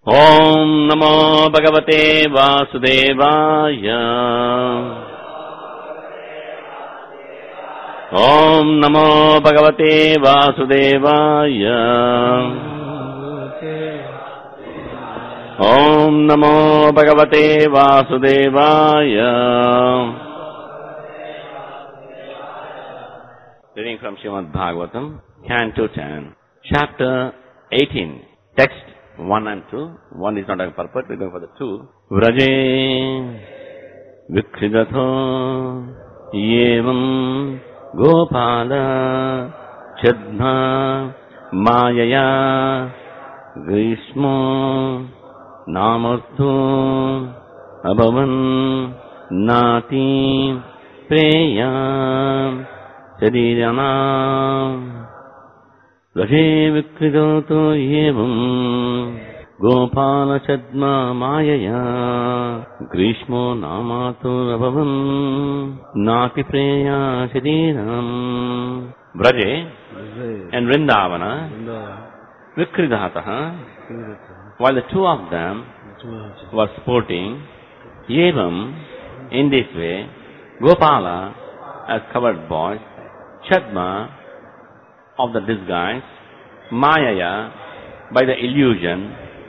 ఓం నమో భగవతే వాసుదేవాయ. ఓం నమో భగవతే వాసుదేవాయ. ఓం నమో భగవతే వాసుదేవాయ. Reading from Srimad Bhagavatam, Canto 10, Chapter 18, Text 1 and 2. 1 is not a purport, we're going for the 2. Vraje Vikridatho Yevam Gopala Chadma Mayaya Grishmo Namartho Abhavan Nati Preyam Shariranam Vraje Vikridatho Yevam Gopala Chadma Mayaya Grishmo Namato Abhavan Nati Preya Shadiram. Vraje and Vrindavana Vikridhataha, while the two of them were sporting, Yevam, in this way, Gopala as covered boys, Chadma of the disguise, Mayaya by the illusion,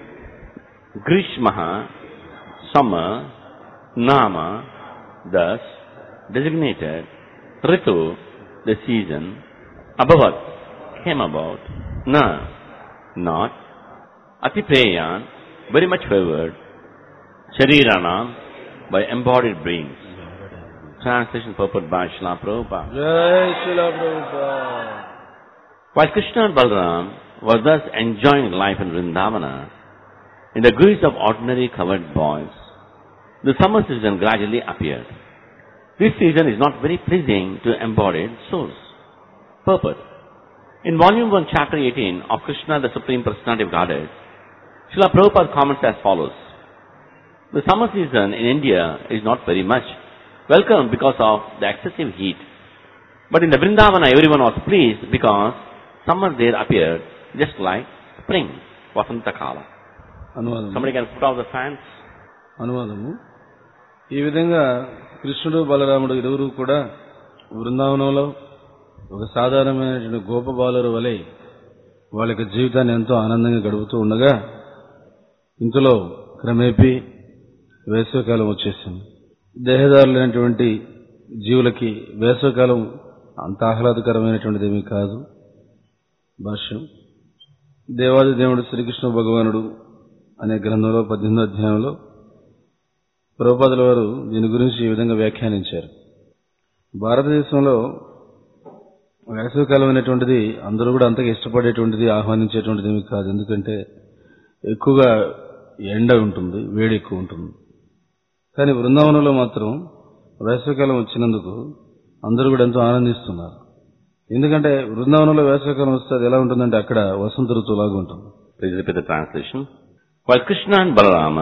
Grishmaha, summer, Nama, thus designated, Ritu, the season, Abhavat, came about, Na, not, Atipreyan, very much favored, Shariranam, by embodied beings. Translation purport by Srila Prabhupada. Jai Srila Prabhupada. While Krishna and Balaram were thus enjoying life in Vrindavana, in the guise of ordinary covered boys, the summer season gradually appeared. This season is not very pleasing to embodied souls. Purport. In Volume 1, Chapter 18 of Krishna, the Supreme Personality of Godhead, Srila Prabhupada comments as follows. The summer season in India is not very much welcome because of the excessive heat. But in the Vrindavana, everyone was pleased because summer there appeared just like spring, Vasanta Kala. Somebody can put off the fans. అనువాదము. ఈ విధంగా కృష్ణుడు బలరాముడు ఇరువురు కూడా బృందావనంలో ఒక సాధారణమైనటువంటి గోప బాలురు వలె వాళ్ళ యొక్క జీవితాన్ని ఎంతో ఆనందంగా గడుపుతూ ఉండగా ఇంతలో క్రమేపీ వేసవికాలం వచ్చేసింది. దేహదారులైనటువంటి జీవులకి వేసవికాలం అంత ఆహ్లాదకరమైనటువంటిది ఏమీ కాదు. భాష్యం. దేవాది దేవుడు శ్రీకృష్ణ భగవానుడు అనే గ్రంథంలో 18వ అధ్యాయంలో ప్రభుపాదుల వారు దీని గురించి ఈ విధంగా వ్యాఖ్యానించారు. భారతదేశంలో వేసవికాలం అనేటువంటిది అందరూ కూడా అంతగా ఇష్టపడేటువంటిది, ఆహ్వానించేటువంటిది ఏమీ కాదు. ఎందుకంటే ఎక్కువగా ఎండ ఉంటుంది, వేడి ఎక్కువ ఉంటుంది. కానీ బృందావనంలో మాత్రం వేసవికాలం వచ్చినందుకు అందరూ కూడా ఎంతో ఆనందిస్తున్నారు. ఎందుకంటే బృందావనంలో వేసవికాలం వస్తే అది ఎలా ఉంటుందంటే అక్కడ వసంత ఋతువులాగా ఉంటుంది. Please repeat the translation. While Krishna and Balarama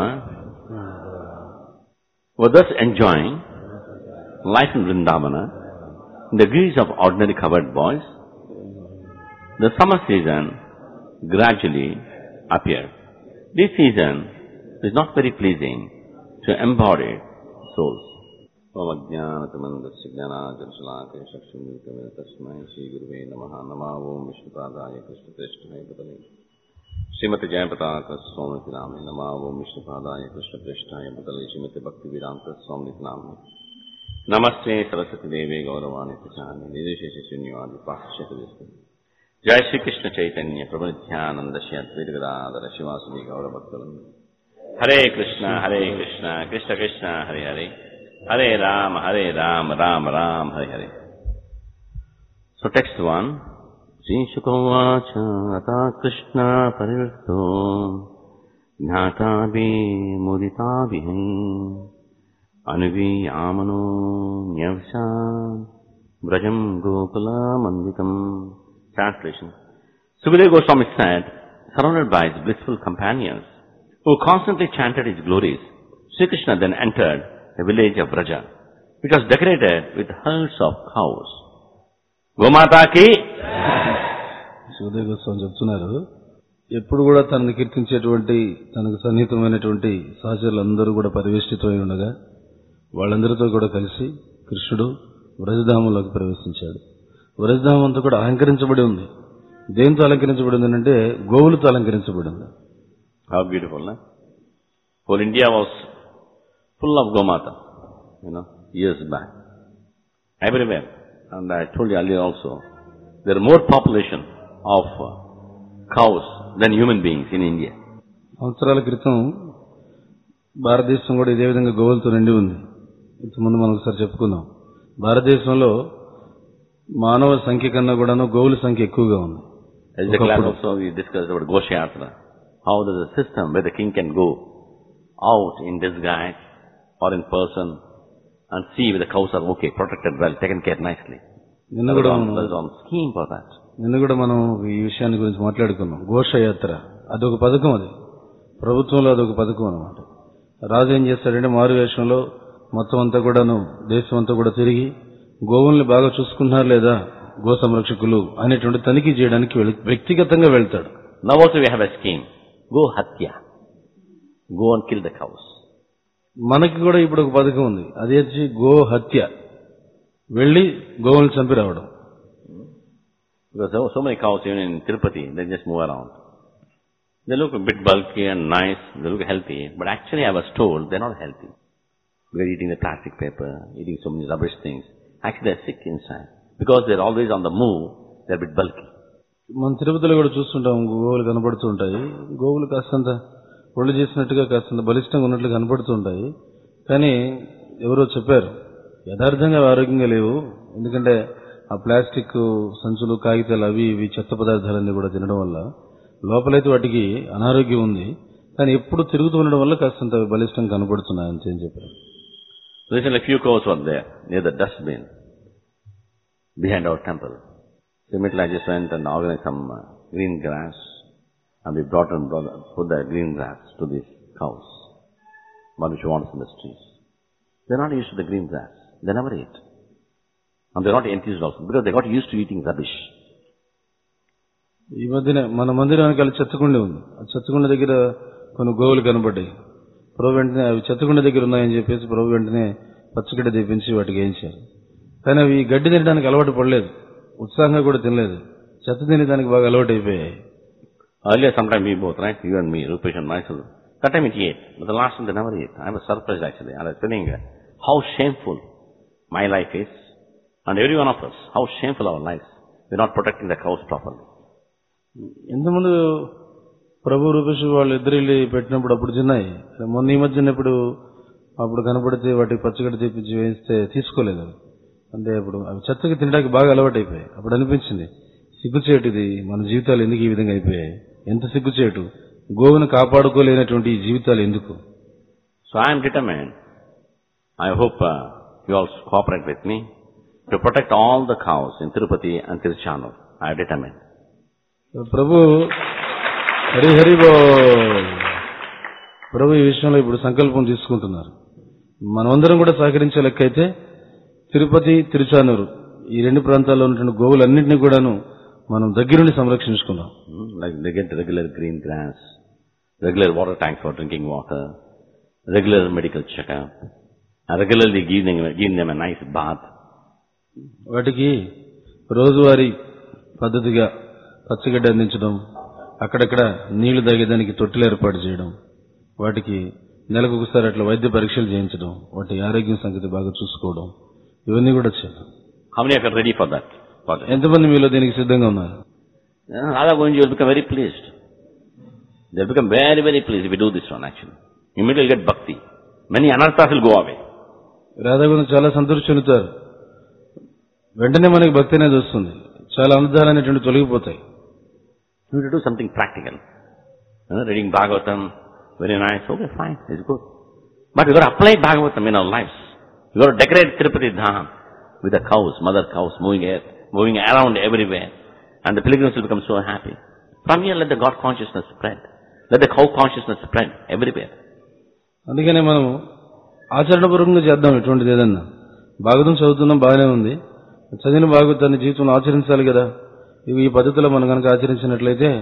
were thus enjoying life in Vrindavana in the guise of ordinary covered boys, the summer season gradually appeared. This season is not very pleasing to embodied souls. Om Ajnanatamandasya Jnanajansalakaya Chakshumilkamaya Tasmai Shri Guruve Namaha Nama Om Vishnupadaya Krishna Preshthaya Padale Srimati Jayapataka Swami Name Nama Om Vishnupadaya Krishna Preshthaya Padale Srimati Bhakti Vedanta Swami Name Namaste Saraswati Devi Gauravani Prachani Nideshesha Shunyavadi Pahashyata Vishnu Jai Shri Krishna Chaitanya Prabhu Nityananda Shri Advaita Gadadhara Shivasadi Gaura Bhaktavinda Hare Krishna Krishna Krishna Hare Hare Hare Rama Rama Rama Hare Hare. So text 1. Sri Shukavacha Ata Krishna Parirtho Jnatabi Muditabihi Anuvi Amano Nyavsa Brajam Gokula Manditam. Translation. Sukadeva Goswami said, surrounded by his blissful companions, who constantly chanted his glories, Sri Krishna then entered the village of Braja, which was decorated with herds of cows. Gomata ki Sukhdev Goswami చెప్తున్నారు, ఎప్పుడు కూడా తనని కీర్తించేటువంటి తనకు సన్నిహితమైనటువంటి సహచరులందరూ కూడా పరివేష్టితమై ఉండగా వాళ్ళందరితో కూడా కలిసి కృష్ణుడు వ్రజధామంలోకి ప్రవేశించాడు. వ్రజధామం అంతా కూడా అలంకరించబడి ఉంది. దేంతో అలంకరించబడింది అంటే గోవులతో అలంకరించబడింది. How beautiful, no? Whole India was full of Gomata, years back. Everywhere. And I told you earlier also, there are more population of cows than human beings in India. సంవత్సరాల క్రితం భారతదేశం కూడా ఇదే విధంగా గోవులతో నిండి ఉంది. ఇంతకుముందు మనం ఒకసారి చెప్పుకున్నాం. భారతదేశంలో మానవ సంఖ్య కన్నా కూడాను గోవుల సంఖ్య ఎక్కువగా ఉంది. As the class also we discussed about Goshayatra. How there is a system where the king can go out in disguise or in person and see whether the cows are okay, protected well, taken care nicely. There is one scheme for that. నిన్న కూడా మనం ఈ విషయాన్ని గురించి మాట్లాడుకున్నాం. ఘోషయాత్ర అదొక పథకం, అది ప్రభుత్వంలో అదొక పథకం అన్నమాట. రాజు ఏం చేస్తాడంటే మారు వేషంలో మొత్తం అంతా కూడాను దేశం అంతా కూడా తిరిగి గోవుల్ని బాగా చూసుకుంటున్నారు లేదా గో సంరక్షకులు అనేటువంటి తనిఖీ చేయడానికి వ్యక్తిగతంగా వెళ్తాడు. Now also we have a scheme. Go hatya. Go and kill the cows. మనకి కూడా ఇప్పుడు ఒక పథకం ఉంది. అది వచ్చి గో హత్య, వెళ్లి గోవులను చంపి రావడం. Because there are so many cows even in Tirupati, they just move around. They look a bit bulky and nice, they look healthy, but actually I was told they're not healthy. They're eating the plastic paper, eating so many rubbish things. Actually they're sick inside. Because they're always on the move, they're a bit bulky. మన తిరుపతిలో కూడా చూస్తుంటాం, గోవులు కనపడుతూ ఉంటాయి. గోవులు కాస్తంత ఒళ్ళు చేసినట్టుగా కాస్తంత బలిష్టంగా ఉన్నట్లు కనపడుతూ ఉంటాయి. కానీ ఎవరో చెప్పారు యథార్థంగా ఆరోగ్యంగా లేవు. ఎందుకంటే ఆ ప్లాస్టిక్ సంచులు, కాగితాలు, అవి ఇవి చెత్త పదార్థాలన్నీ కూడా తినడం వల్ల లోపలైతే వాటికి అనారోగ్యం ఉంది. కానీ ఎప్పుడు తిరుగుతూ ఉండడం వల్ల కాస్తంత బలిష్టంగా కనపడుతున్నాయి అంతే అని చెప్పారు. Recently few cows were there near the dustbin behind our temple. Immediately I just went and organized some green grass, and we put the green grass to these cows, one which wants in the streets. They're not used to the green grass. They never eat. And they're not enthused also, because they got used to eating rubbish. ఈ మధ్యనే మన మందిరానికి వెళ్ళి చెత్తకుండి ఉంది. ఆ చెత్తకుండి దగ్గర కొన్ని గోవులు కనబడ్డాయి. ప్రభు వెంటనే అవి చెత్తకుండి దగ్గర ఉన్నాయని చెప్పేసి ప్రభు వెంటనే పచ్చగడ్డి తెప్పించి వాటికి వేయించారు. కానీ అవి గడ్డి తినడానికి అలవాటు పడలేదు, ఉత్సాహంగా కూడా తినలేదు. చెత్త తినేదానికి బాగా అలవాటు అయిపోయాయి. Earlier sometime we both, right? You and me, Rupesh and myself. That time it ate, but the last time they never ate. I was surprised actually. I was feeling how shameful my life is, and every one of us, how shameful our lives. We're not protecting the cows properly. ఇంతకుముందు ప్రభు రూపేష్ వాళ్ళు ఇద్దరు వెళ్ళి పెట్టినప్పుడు అప్పుడు తిన్నాయి. మొన్న ఈ మధ్యన అప్పుడు కనపడితే వాటికి పచ్చగడ్డి తెప్పించి వేయిస్తే తీసుకోలేదు. అంటే అప్పుడు అవి చెత్తకి తినడానికి బాగా అలవాటు అయిపోయాయి. అప్పుడు అనిపించింది సిగ్గుచేటు, ఇది మన జీవితాలు ఎందుకు ఈ విధంగా అయిపోయాయి, ఎంత సిగ్గుచేటు, గోవును కాపాడుకోలేనటువంటి ఈ జీవితాలు ఎందుకు. So I am determined. I hope you all cooperate with me to protect all the cows in Tirupati and Tiruchanur. I am determined. ప్రభు హరి బోల్. ప్రభు ఈ విషయంలో ఇప్పుడు సంకల్పం తీసుకుంటున్నారు. మనమందరం కూడా సహకరించే లెక్కైతే తిరుపతి, తిరుచానూరు ఈ రెండు ప్రాంతాల్లో ఉన్నటువంటి గోవులన్నింటినీ కూడాను మనం దగ్గరుండి సంరక్షించుకున్నాం. Like they get regular green grass, regular water tank for drinking water, regular medical checkup, and regularly giving them a nice bath. వాటికి రోజువారీ పద్ధతిగా పచ్చగడ్డి అందించడం, అక్కడక్కడ నీళ్లు తాగేదానికి తొట్టెలు ఏర్పాటు చేయడం, వాటికి నెలకు ఒకసారి అట్లా వైద్య పరీక్షలు చేయించడం, వాటి ఆరోగ్యం సంగతి బాగా చూసుకోవడం, ఇవన్నీ కూడా చేద్దాం. How many are ready for that? ఎంతమంది మీలో దీనికి సిద్ధంగా ఉన్నారు? Radha Govinda will become very pleased. They'll become very, very pleased if we do this one actually. Immediately you'll get bhakti. Many anarthas will go away. Radha Govinda చాలా సంతృప్తి చెందుతారు. వెంటనే మనకి భక్తి అనేది వస్తుంది. చాలా అనర్థాలు అనేటువంటి తొలగిపోతాయి. You need to do something practical. Reading Bhagavatam, very nice. Okay, fine, it's good. But we got to apply Bhagavatam in our lives. We got to decorate Tirupati Dham with the cows, mother cows moving around everywhere. And the pilgrims will become so happy. From here, let the God consciousness spread. Let the cow consciousness spread everywhere. అందుకనే మనం ఆచరణపూర్వకంగా చేద్దాం. ఇటువంటిది ఏదన్నా భాగవతం చదువుతున్నాం, బాగానే ఉంది. చదివిన భాగవతాన్ని జీవితంలో ఆచరించాలి కదా. ఈ పద్ధతిలో మనం కనుక ఆచరించినట్లయితే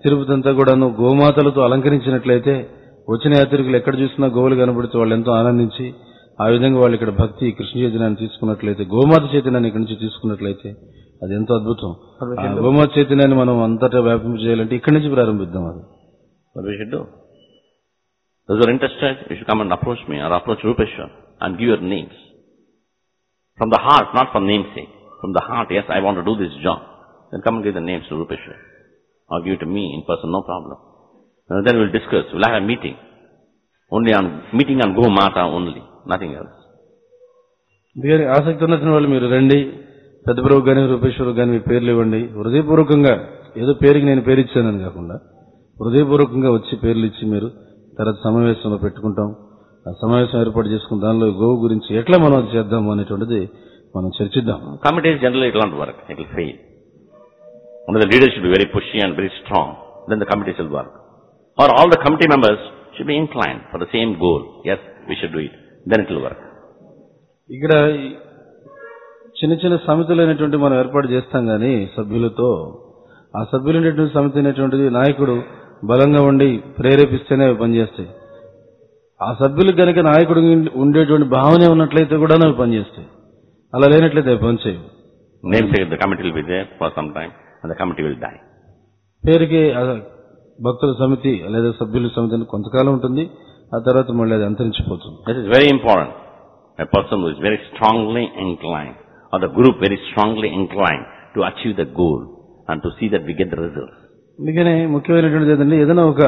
తిరుపతి అంతా కూడాను గోమాతలతో అలంకరించినట్లయితే వచ్చిన యాత్రికులు ఎక్కడ చూసినా గోవులు కనబడితే వాళ్ళు ఎంతో ఆనందించి ఆ విధంగా వాళ్ళు ఇక్కడ భక్తి కృష్ణ చైతన్యాన్ని తీసుకున్నట్లయితే, గోమాత చైతన్యాన్ని ఇక్కడి నుంచి తీసుకున్నట్లయితే అది ఎంతో అద్భుతం. ఆ గోమాత చైతన్యాన్ని మనం అంతటా వ్యాపింపజేయాలంటే ఇక్కడి నుంచి ప్రారంభిద్దాం. అది What we should do? Those who are interested, you should come and approach me or approach Rupeshwar and give your names. From the heart, not for namesake. From the heart, yes, I want to do this job. Then come and give the names to Rupeshwar. Or give it to me in person, no problem. And then we'll discuss. We'll have a meeting. Meeting on Gomata only. Nothing else. అందుకని ఆసక్తి ఉన్నటువంటి వాళ్ళు మీరు రండి. పెద్ద ప్రభు కానీ రూపేశ్వరు కానీ మీ పేర్లు ఇవ్వండి. హృదయపూర్వకంగా ఏదో పేరుకి నేను పేరు ఇచ్చానని కాకుండా హృదయపూర్వకంగా వచ్చి పేర్లు ఇచ్చి మీరు తర్వాత సమావేశంలో పెట్టుకుంటాం. ఆ సమావేశం ఏర్పాటు చేసుకుని దానిలో గోవు గురించి ఎట్లా మనం అది చేద్దాము అనేటువంటిది మనం చర్చిద్దాం. Committees generally it will not work. It will fail. Only the leaders should be very pushy and very strong. Then the committees will work. Or all the committee members should be inclined for the same goal. Yes, we should do it. Then it will work. ఇక్కడ చిన్న చిన్న సమితులు అనేటువంటి మనం ఏర్పాటు చేస్తాం కానీ సభ్యులతో, ఆ సభ్యులు ఉండేటువంటి సమితి అనేటువంటిది నాయకుడు బలంగా ఉండి ప్రేరేపిస్తేనే అవి పనిచేస్తాయి. ఆ సభ్యులకు కనుక నాయకుడు ఉండేటువంటి భావన ఉన్నట్లయితే కూడా అవి పనిచేస్తాయి. అలా లేనట్లయితే అవి పనిచేయవు. Namesake, the committee will be there for some time and the committee will die. పేరుకి భక్తుల సమితి లేదా సభ్యుల సమితి అని కొంతకాలం ఉంటుంది, ఆ తర్వాత మళ్ళీ అది అంతరించిపోతుంది. This is very important. A person who is very strongly inclined or the group very strongly inclined to achieve the goal and to see that we get the results. అందుకనే ముఖ్యమైనటువంటిది ఏంటంటే ఏదైనా ఒక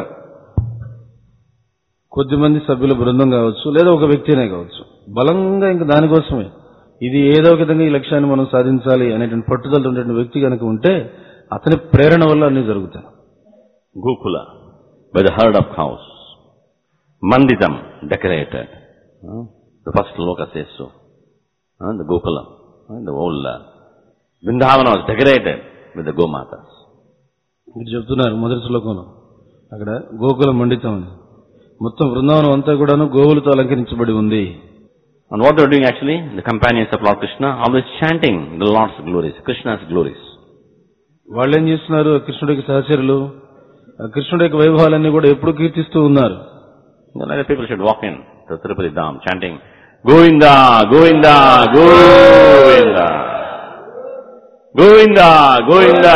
కొద్దిమంది సభ్యుల బృందం కావచ్చు లేదా ఒక వ్యక్తినే కావచ్చు, బలంగా ఇంకా దానికోసమే ఇది ఏదో ఒక విధంగా ఈ లక్ష్యాన్ని మనం సాధించాలి అనేటువంటి పట్టుదల ఉండేటువంటి వ్యక్తి కనుక ఉంటే అతని ప్రేరణ వల్ల అన్ని జరుగుతాయి. Gokula, by the herd of cows, Manditam decorated. The first sloka says so. The Gokula, the whole Vrindavana was decorated with the Gomatas. మీరు చెప్తున్నారు మొదటి శ్లోకంలో అక్కడ గోకుల మండితం అని, మొత్తం బృందావనం అంతా కూడాను గోవులతో అలంకరించబడి ఉంది. And what they are doing actually, the companions of Lord Krishna, always chanting the Lord's glories, Krishna's glories. వాళ్ళు ఏం చేస్తున్నారు? కృష్ణుడికి సహచరులు కృష్ణుడి యొక్క వైభవాలన్నీ కూడా ఎప్పుడు కీర్తిస్తూ ఉన్నారు. Other people should walk in to Tirupati Dham chanting Govinda, Govinda, Govinda, Govinda, Govinda,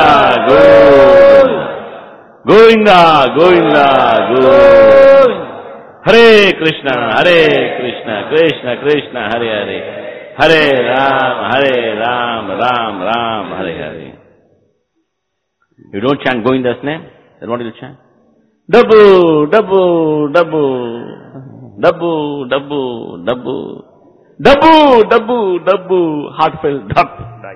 Govinda, Govinda, Govinda, Govinda. Hare Krishna, Krishna Krishna, Hare Hare, Hare Ram, Ram Ram, Hare Hare. You don't chant Govinda's name, then what will you chant? Dabbu, dabbu, dabbu, dabbu, dabbu, dabbu, dabbu, dabbu, dabbu, heartfelt duck.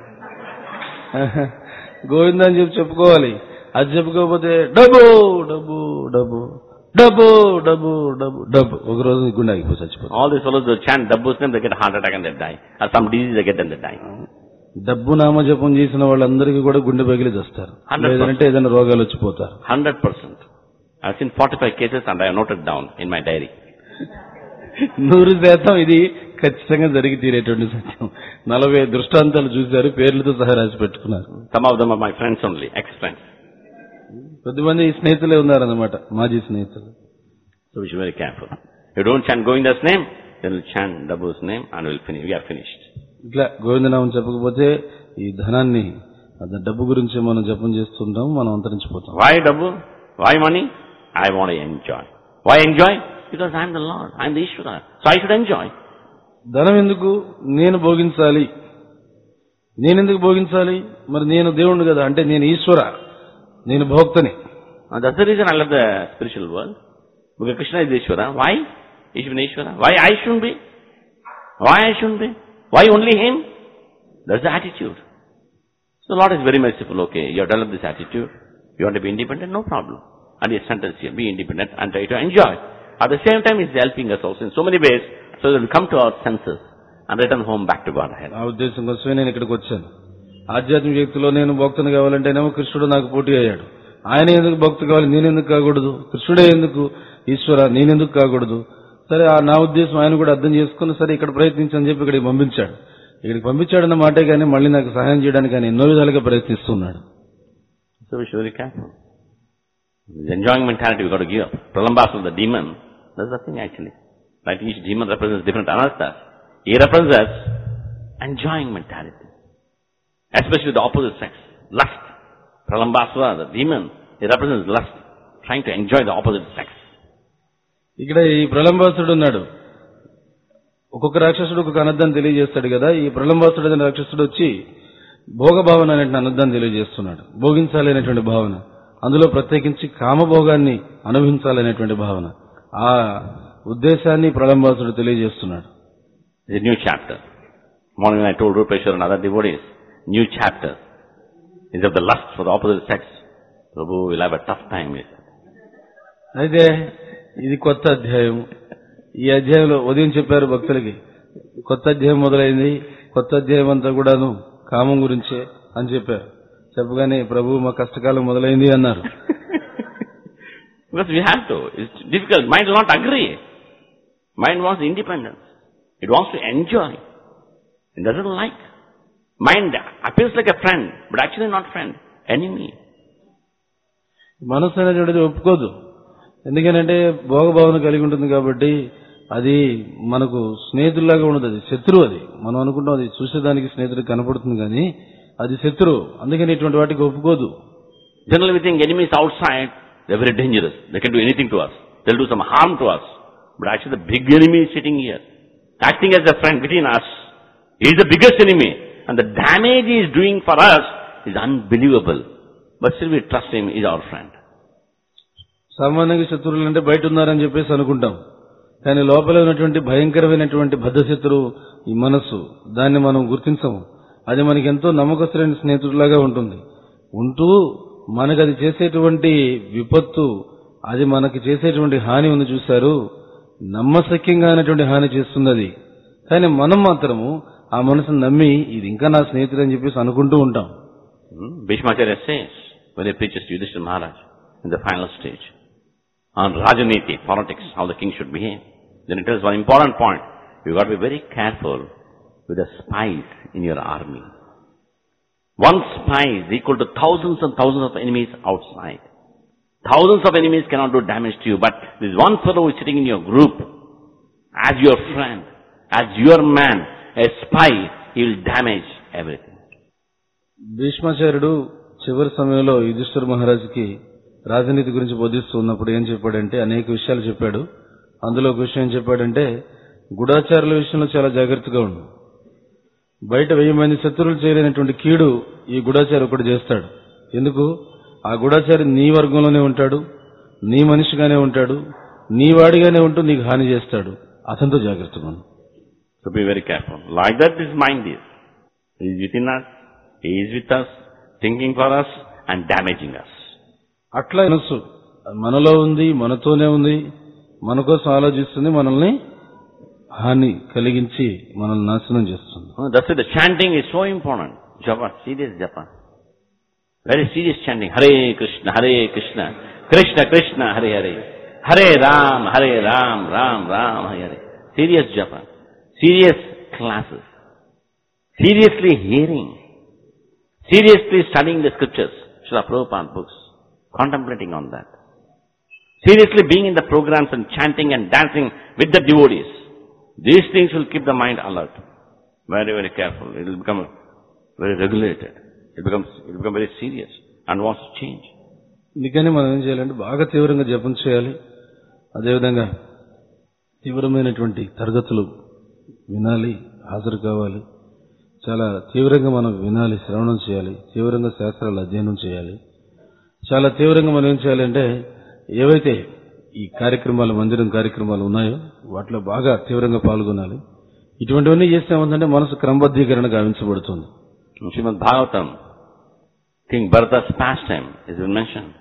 Govinda అని చెప్పి చెప్పుకోవాలి. అది చెప్పుకోకపోతే డబ్బు డబ్బు డబ్బు డబ్బు డబ్బు డబ్బు డబ్బు ఒక రోజు గుండె ఆగిపోయి చచ్చిపోతుంది. All these fellows who chant Dabbu's name, they get a heart attack and they die. Or some disease they get and they die. డబ్బు నామజపం చేసిన వాళ్ళందరికీ కూడా గుండె పగిలి చేస్తారు, లేదంటే ఏదైనా రోగాలు వచ్చిపోతారు. 100%. I've seen 45 cases and I have noted down in my diary. 100% ఇది ఖచ్చితంగా జరిగి తీరేటువంటి సత్యం. 40 దృష్టాంతాలు చూశారు, పేర్లతో సహా రాసి పెట్టుకున్నారు. Some of them are my friends only, ex-friends. కొద్దిమంది స్నేహితులే ఉన్నారన్నమాట, మాజీ స్నేహితులు. So we should be very careful. If you don't chant Govinda's name, then we'll chant Dabbu's name and we'll finish. We are finished. ఇట్లా గోవిందనామం చెప్పకపోతే ఈ ధనాన్ని డబ్బు గురించి మనం జపం చేస్తుంటాం, మనం అంతరించిపోతాం. Why Dabbu? Why money? I want to enjoy. Why enjoy? Because I am the Lord. I am the Ishvara. So I should enjoy. ధనం ఎందుకు? నేను భోగించాలి. నేనెందుకు భోగించాలి? మరి నేను దేవుణ్ణి కదా, అంటే నేను ఈశ్వర, నేను భోక్తని. That's the reason I love the spiritual world. Because Krishna is the Ishvara. Why? Ishvara. Why I shouldn't be? Why I shouldn't be? Why only him? That's the attitude. So Lord is very merciful. Okay, you have developed this attitude. You want to be independent? No problem. And His sentence here, be independent and try to enjoy. At the same time, He's helping us also in so many ways, so that we come to our senses and return home back to Godhead. ఆ ఉద్దేశం కోసమే నేను ఇక్కడికి వచ్చాను. ఆధ్యాత్మిక వ్యక్తిలో నేను భక్తుని కావాలంటేనేమో కృష్ణుడు నాకు పోటీ అయ్యాడు. ఆయన ఎందుకు భక్తు కావాలి, నేనెందుకు కాకూడదు? కృష్ణుడే ఎందుకు ఈశ్వర, నేనెందుకు కాకూడదు? సరే, నా ఉద్దేశం ఆయన కూడా అర్థం చేసుకుని సరే ఇక్కడ ప్రయత్నించని చెప్పి ఇక్కడికి పంపించాడు. ఇక్కడికి పంపించాడన్న మాటే కానీ మళ్ళీ నాకు సహాయం చేయడానికి ఆయన ఎన్నో విధాలుగా ప్రయత్నిస్తున్నాడు. So we should be careful. This enjoying mentality we've got to give up. Pralambasura, the demon, that's the thing actually. Right? Each demon represents different anarthas. He represents enjoying mentality. Especially the opposite sex. Lust. Pralambasura, the demon, he represents lust. Trying to enjoy the opposite sex. ఇక్కడ ఈ ప్రళంబాసుడు ఉన్నాడు. ఒక్కొక్క రాక్షసుడు ఒక్కొక్క అనర్థాన్ని తెలియజేస్తాడు కదా. ఈ ప్రళంబాసుడు అనే రాక్షసుడు వచ్చి భోగభావన అనేటువంటి అనర్థాన్ని తెలియజేస్తున్నాడు. భోగించాలి అనేటువంటి భావన, అందులో ప్రత్యేకించి కామభోగాన్ని అనుభవించాలనేటువంటి భావన, ఆ ఉద్దేశాన్ని ప్రళంబాసుడు తెలియజేస్తున్నాడు. It's a new chapter. Morning I told Rupeshwar and other devotees, new chapter is of the lust for the opposite sex. Prabhu will have a tough time with it. అయితే ఇది కొత్త అధ్యాయం. ఈ అధ్యాయంలో ఉదయం చెప్పారు భక్తులకి, కొత్త అధ్యాయం మొదలైంది, కొత్త అధ్యాయం అంతా కూడాను కామం గురించే అని చెప్పారు. చెప్పగానే ప్రభు మా కష్టకాలం మొదలైంది అన్నారు. Because we have to. It's difficult. Mind will not agree. Mind wants independence. It wants to enjoy. It doesn't like. Mind appears like a friend, but actually not friend. Enemy. మనసు అనేటువంటిది ఒప్పుకోదు. ఎందుకనంటే భోగభావన కలిగి ఉంటుంది కాబట్టి అది మనకు స్నేహితుల్లాగా ఉండదు, అది శత్రువు. అది మనం అనుకుంటాం అది చూసేదానికి స్నేహితుడికి కనపడుతుంది కానీ అది శత్రువు. అందుకని ఇటువంటి వాటికి ఒప్పుకోదు. Generally we think enemies outside, they're very dangerous. They can do anything to us. They'll do some harm to us. But actually the big enemy is sitting here, acting as a friend between us. He is the biggest enemy. And the damage he is doing for us is unbelievable. But still we trust him, he is our friend. సామాన్యంగా శత్రువులు అంటే బయట ఉన్నారని చెప్పేసి అనుకుంటాం. కానీ లోపల ఉన్నటువంటి భయంకరమైనటువంటి బద్ధశత్రువు ఈ మనస్సు, దాన్ని మనం గుర్తించము. అది మనకి ఎంతో నమ్మకస్తులైన స్నేహితుడిలాగా ఉంటుంది. ఉంటూ మనకు అది చేసేటువంటి విపత్తు, అది మనకి చేసేటువంటి హాని ఉంది చూశారు, నమ్మశక్యంగా అయినటువంటి హాని చేస్తుంది అది. కానీ మనం మాత్రము ఆ మనసును నమ్మి ఇది ఇంకా నా స్నేహితుడు అని చెప్పేసి అనుకుంటూ ఉంటాం. Bhishmacharya says, when he preaches to Yudhishthira Maharaj in the final stage, on Rajaniti, politics, how the king should behave, then it tells one important point. You've got to be very careful with the spies in your army. One spy is equal to thousands and thousands of enemies outside. Thousands of enemies cannot do damage to you, but this one fellow who is sitting in your group, as your friend, as your man, a spy, he will damage everything. భీష్మాచార్యుడు చివరి సమయంలో యుధిష్ఠిర మహారాజుకి రాజనీతి గురించి బోధిస్తూ ఉన్నప్పుడు ఏం చెప్పాడంటే, అనేక విషయాలు చెప్పాడు. అందులో ఒక విషయం ఏం చెప్పాడంటే, గూఢాచారుల విషయంలో చాలా జాగ్రత్తగా ఉండు. బయట 1000 మంది శత్రువులు చేయలేనటువంటి కీడు ఈ గూఢాచారి ఒకటి చేస్తాడు. ఎందుకు? ఆ గూఢాచారి నీ వర్గంలోనే ఉంటాడు, నీ మనిషిగానే ఉంటాడు, నీ వాడిగానే ఉంటూ నీకు హాని చేస్తాడు. అతనితో జాగ్రత్తగా ఉండు. So be very careful. Like that this mind is. He is within us, he is with us, thinking for us and damaging us. అట్లా మనసు మనలో ఉంది, మనతోనే ఉంది, మన కోసం ఆలోచిస్తుంది, మనల్ని హాని కలిగించి మనల్ని నాశనం చేస్తుంది. That's why the chanting is so important. Japa, serious japa. Very serious chanting. Hare Krishna, Krishna Krishna, Hare Hare. Hare Ram, Ram Ram, Hare Hare. Serious japa. Serious classes. Seriously hearing. Seriously studying the scriptures. Srila Prabhupada books. Contemplating on that. Seriously being in the programs and chanting and dancing with the devotees. These things will keep the mind alert. Very, very careful. It will become very regulated. It will become very serious and wants to change. అందుకని మనం ఏం చేయాలంటే బాగా తీవ్రంగా జపం చేయాలి. అదేవిధంగా తీవ్రమైనటువంటి తరగతులు వినాలి, హాజరు కావాలి. చాలా తీవ్రంగా మనం వినాలి, శ్రవణం చేయాలి, తీవ్రంగా శాస్త్రాలు అధ్యయనం చేయాలి. చాలా తీవ్రంగా మనం ఏం చేయాలంటే ఏవైతే ఈ కార్యక్రమాలు, మందిరం కార్యక్రమాలు ఉన్నాయో వాటిలో బాగా తీవ్రంగా పాల్గొనాలి. ఇటువంటివన్నీ చేస్తామంటే మనసు క్రమబద్ధీకరణ గావించబడుతుంది. Srimad Bhagavatam, King Bharata's pastime is mentioned.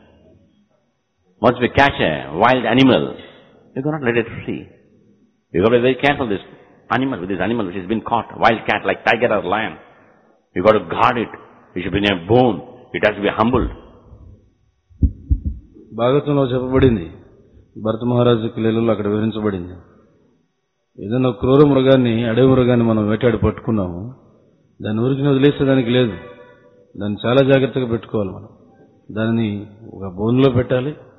Once we catch a wild animal, we cannot let it free. We got to be very careful with this animal which has been caught, wild cat like tiger or lion. We got to guard it. It should be in a bone. It has to be humbled. భాగవతంలో చెప్పబడింది, భరత మహారాజు లీలలో అక్కడ వివరించబడింది. ఏదైనా క్రూర మృగాన్ని, అడవి మృగాన్ని మనం వేటాడి పట్టుకున్నాము, దాన్ని ఊరికి వదిలేసేదానికి లేదు. దాన్ని చాలా జాగ్రత్తగా పెట్టుకోవాలి. మనం దానిని ఒక బోన్లో పెట్టాలి,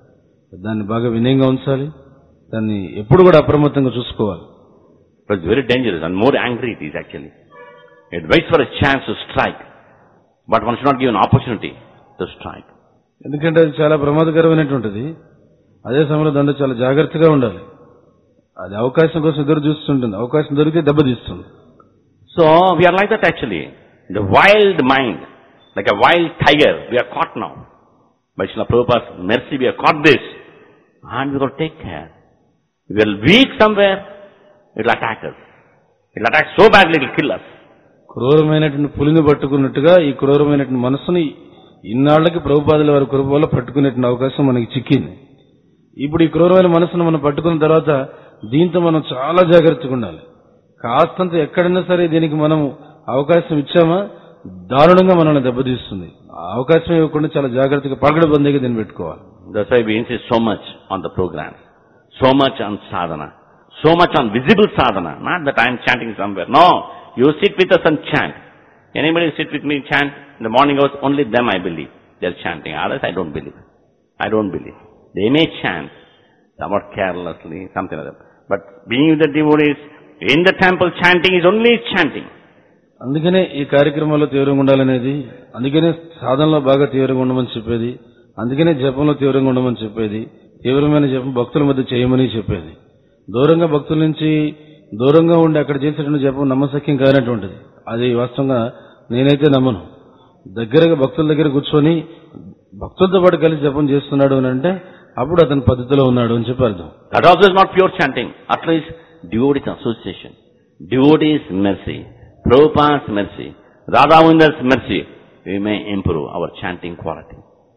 దాన్ని బాగా వినయంగా ఉంచాలి, దాన్ని ఎప్పుడు కూడా అప్రమత్తంగా చూసుకోవాలి. But it's very dangerous and more angry it is actually. It waits for a chance to strike, but one should not give an opportunity to strike. ఎందుకంటే అది చాలా ప్రమాదకరమైనటువంటిది. అదే సమయంలో దాంట్లో చాలా జాగ్రత్తగా ఉండాలి. అది అవకాశం కోసం ఎదురు చూస్తుంటుంది, అవకాశం దొరికితే దెబ్బతీస్తుంది. So we are like that actually. The wild mind, like a wild tiger, we are caught now. By Srila Prabhupada's mercy, we have caught this. And we will take care. If we are weak somewhere, it will attack us. It will attack so badly, it will kill us. క్రూరమైనటువంటి పులిని పట్టుకున్నట్టుగా ఈ క్రూరమైనటువంటి మనసుని ఇన్నాళ్లకి ప్రభుపాదుల వారి కృప వల్ల పట్టుకునేటువంటి అవకాశం మనకి చిక్కింది. ఇప్పుడు ఈ క్రూరమైన మనసును మనం పట్టుకున్న తర్వాత దీంతో మనం చాలా జాగ్రత్తగా ఉండాలి. కాస్తంత ఎక్కడైనా సరే దీనికి మనం అవకాశం ఇచ్చామా దారుణంగా మనల్ని దెబ్బతీస్తుంది. అవకాశం ఇవ్వకుండా చాలా జాగ్రత్తగా పగడబందీగా దీన్ని పెట్టుకోవాలి. That's why we insist so much on the program, so much on sadhana, so much on visible sadhana. Not that I am chanting somewhere. No, you sit with us and chant. Anybody sit with me chant in the morning hours, only them I believe. They are chanting. Others I don't believe. I don't believe. They may chant somewhat carelessly, something like that. But being with the devotees in the temple, chanting is only chanting. అందుకనే ఈ కార్యక్రమాల్లో తీవ్రంగా ఉండాలనేది, అందుకనే సాధనలో బాగా తీవ్రంగా ఉండమని చెప్పేది, అందుకనే జపంలో తీవ్రంగా ఉండమని చెప్పేది, తీవ్రమైన జపం భక్తుల మధ్య చేయమని చెప్పేది. దూరంగా భక్తుల నుంచి దూరంగా ఉండి అక్కడ చేసేటువంటి జపం నమ్మశక్యం కానటువంటిది. అది వాస్తవంగా నేనైతే నమ్మను. దగ్గరగా భక్తుల దగ్గర కూర్చొని భక్తులతో పాటు కలిసి జపం చేస్తున్నాడు అని అంటే అప్పుడు అతని పద్ధతిలో ఉన్నాడు అని చెప్పి అర్థం. That also is not pure chanting. At least devotees association, devotees mercy, Prabhupada's mercy, Radhavinda's mercy, we may improve our chanting quality.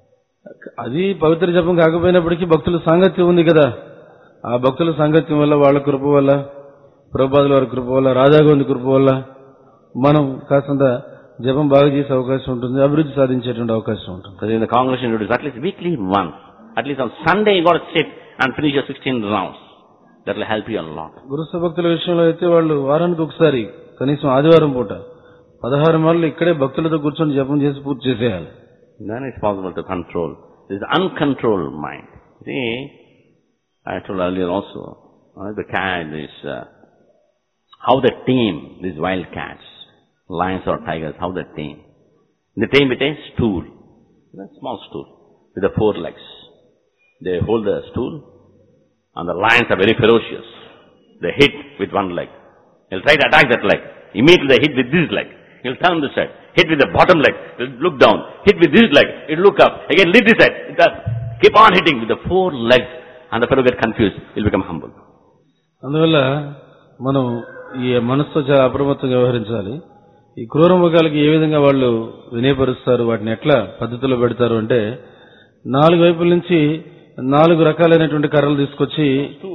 అది పవిత్ర జపం కాకపోయినప్పటికీ భక్తుల సాంగత్యం ఉంది కదా, ఆ భక్తుల సాంగత్యం వల్ల, వాళ్ళ కృప వల్ల, ప్రభుపాదుల వారి కృప వల్ల, రాధాగోవింద కృప వల్ల మనం కాస్తంత జపం బాగా చేసే అవకాశం ఉంటుంది, అభివృద్ధి సాధించేటువంటి అవకాశం ఉంటుంది. Because in the congregation you do at least weekly once, at least on Sunday you got to sit and finish your 16 rounds. That will help you a lot. గురుస్థ భక్తుల విషయంలో అయితే వాళ్ళు వారానికి ఒకసారి కనీసం ఆదివారం పూట 16 మార్లు ఇక్కడే భక్తులతో కూర్చొని జపం చేసి పూర్తి చేసేయాలి. Then it's possible to control this uncontrolled mind. See, I told earlier also, the cat is, how they tame these wild cats, lions or tigers, how they tame. They tame with a stool, a small stool, with the 4 legs. They hold the stool, and the lions are very ferocious. They hit with one leg. He'll try to attack that leg. Immediately they hit with this leg. He'll turn this side. Hit with the bottom leg. He'll look down. Hit with this leg. He'll look up. Again, lift this side. Keep on hitting with the 4 legs. And the fellow get confused. He'll become humble. అందువల్ల మనం ఈ మనసుతో చాలా అప్రమత్తంగా వ్యవహరించాలి. ఈ క్రూర మృగాలకి ఏ విధంగా వాళ్ళు వినయపరుస్తారు, వాటిని ఎట్లా పద్ధతిలో పెడతారు అంటే 4 వైపుల నుంచి 4 రకాలైనటువంటి కర్రలు తీసుకొచ్చి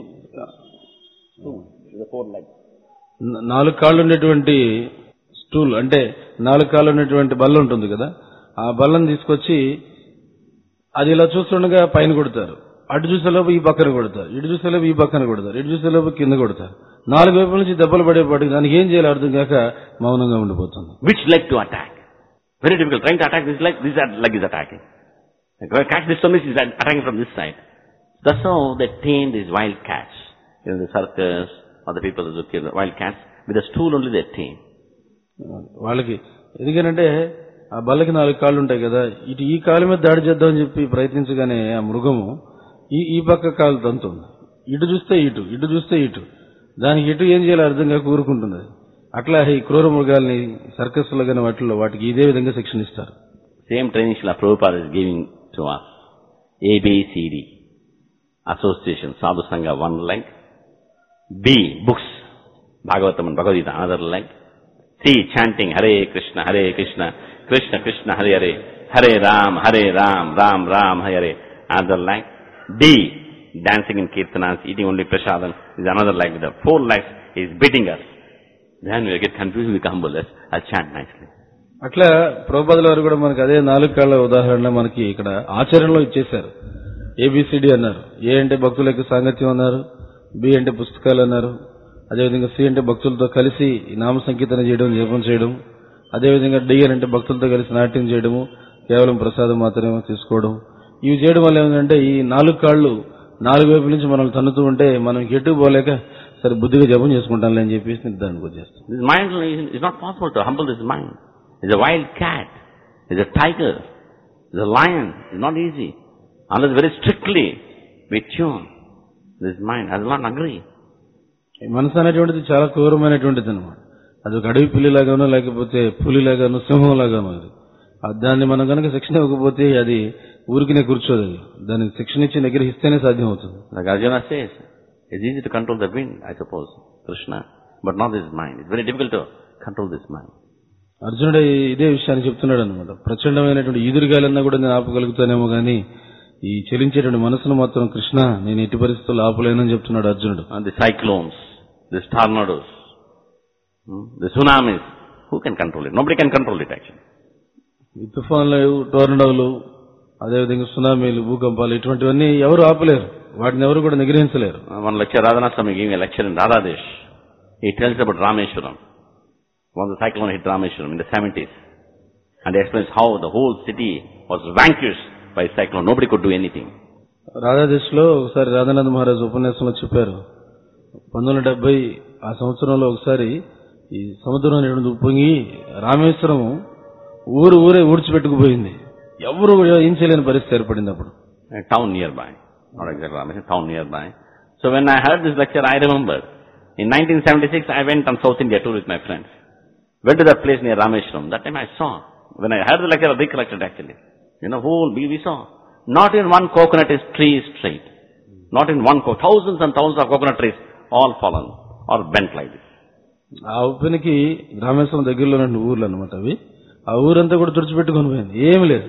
4 కాళ్ళు ఉండేటువంటి స్టూల్, అంటే 4 కాళ్ళు ఉన్నటువంటి బల్ల ఉంటుంది కదా, ఆ బల్లను తీసుకొచ్చి అది ఇలా చూస్తుండగా పైన కొడతారు, అటు చూసేలోపు ఈ పక్కన కొడతారు, ఇటు చూసేలోపు ఈ పక్కన కొడతారు, ఇటు చూసేలోపు కింద కొడతారు. 4 వైపుల నుంచి దెబ్బలు పడేపాటికి దానికి ఏం చేయాలి అర్థం కాక మౌనంగా ఉండిపోతుంది. Which leg to attack? Very difficult. Trying to attack this leg is attacking. Catch this one is attacking from this side. That's how they tame these wild cats. In the circus, or the people who kill the wild cats, with a stool only they tame. వాళ్ళకి ఎందుకంటే ఆ బల్లకి 4 కాళ్ళు ఉంటాయి కదా, ఇటు ఈ కాలు మీద దాడి చేద్దామని చెప్పి ప్రయత్నించగానే ఆ మృగము ఈ పక్క కాలు తంతుంది, ఇటు చూస్తే ఇటు, ఇటు చూస్తే ఇటు, దానికి ఇటు ఏం చేయాలో అర్థం కాక ఊరుకుంటుంది. అట్లా ఈ క్రూర మృగాల్ని సర్కస్ లో కానీ వాటికి ఇదే విధంగా శిక్షణ ఇస్తారు. Same training Srila Prabhupada is giving to us. ABCD. Association, Sadhu Sangha, 1 leg. B, books. Bhagavatam and Bhagavad Gita, another leg. C, chanting Hare Krishna, Krishna Krishna, Hare Hare, Hare Ram, Ram Ram, Hare, another leg. D, dancing in kirtanas, eating only prasadam, is another leg. With the 4 legs, he is beating us. Then we get confused, we become humble. I'll chant nicely. అట్లా ప్రభుపాదుల వారు కూడా మనకి అదే 4 కాళ్ళ ఉదాహరణ మనకి ఇక్కడ ఆచరణలో ఇచ్చేశారు. ABCD అన్నారు. ఏ అంటే భక్తులకు సాంగత్యం అన్నారు, B అంటే పుస్తకాలు అన్నారు, అదేవిధంగా C అంటే భక్తులతో కలిసి నామ సంకీర్తన చేయడం, జపం చేయడం, అదేవిధంగా D అంటే భక్తులతో కలిసి నాట్యం చేయడము, కేవలం ప్రసాదం మాత్రమే తీసుకోవడం, ఇవి చేయడం వల్ల ఏమిటంటే ఈ 4 కాళ్ళు 4 వైపుల నుంచి మనల్ని తన్నుతూ ఉంటే మనం ఎటు పోలేక సరే బుద్ధిగా జపం చేసుకుంటానులే అని చెప్పేసి నిర్ధారణకు వచ్చేస్తాం. This mind is not possible to humble this mind. It's a wild cat. It's a tiger. It's a lion. It's not easy. Unless very strictly we tune this mind. I will not agree. ఈ మనసు అనేటువంటిది చాలా క్రూరమైనటువంటిది అనమాట. అది ఒక అడవి పిల్లిలాగానో లేకపోతే పులిలాగానో సింహంలాగానో అది. దాన్ని మనం కనుక శిక్షణ ఇవ్వకపోతే అది ఊరికినే కూర్చోదు. అది దానికి శిక్షణ ఇచ్చి నిగ్రహిస్తేనే సాధ్యం అవుతుంది. Like Arjuna says, it's easy to control the wind, I suppose, Krishna, but not this mind. It's very difficult to control this mind. అర్జునుడు ఇదే విషయాన్ని చెప్తున్నాడు అనమాట. ప్రచండమైనటువంటి ఈదురుగాలన్నా కూడా నేను ఆపగలుగుతానేమో కానీ ఈ చెలించేటువంటి మనసును మాత్రం కృష్ణ నేను ఎట్టి పరిస్థితుల్లో ఆపలేనని చెప్తున్నాడు అర్జునుడు. And the cyclones, the tornadoes, the tsunamis, who can control it? Nobody can control it actually. ఈ తుఫాన్లు, టోర్నడోలు, అదేవిధంగా సునామీలు, భూకంపాలు ఇటువంటివన్నీ ఎవరు ఆపలేరు. వాటిని ఎవరు కూడా నిగ్రహించలేరు. One lecture, Radhanath Swami giving a lecture in Radhadesh. He tells about Rameshwaram. When the cyclone hit Rameshwaram in the 70s. And he explains how the whole city was vanquished by cyclone. Nobody could do anything. రాధాదేశ్ లో ఒకసారి రాధానాథ్ మహారాజ్ ఉపన్యాసంలో చెప్పారు. 1970 ఆ సంవత్సరంలో ఒకసారి ఈ సముద్రం అనేటువంటి ఉప్పొంగి రామేశ్వరం ఊరే ఊడ్చిపెట్టుకుపోయింది. ఎవరు ఏం చేయలేని పరిస్థితి ఏర్పడింది అప్పుడు. A town nearby. Not exactly Rameshwaram, town nearby. So when I heard this lecture, I remember. In 1976, I went on South India tour with my friends. Went to that place near Rameshwaram. That time I saw. When I heard the lecture, I recollected actually. We saw. Not in one coconut tree is straight. Not in one thousands and thousands of coconut trees, all fallen or bent like this. ఆ ఉప్పెనికి రామేశ్వరం దగ్గరలో ఉన్న ఊర్లు అనమాట అవి. ఆ ఊరంతా కూడా తుడిచిపెట్టుకొని పోయింది. ఏమి లేదు.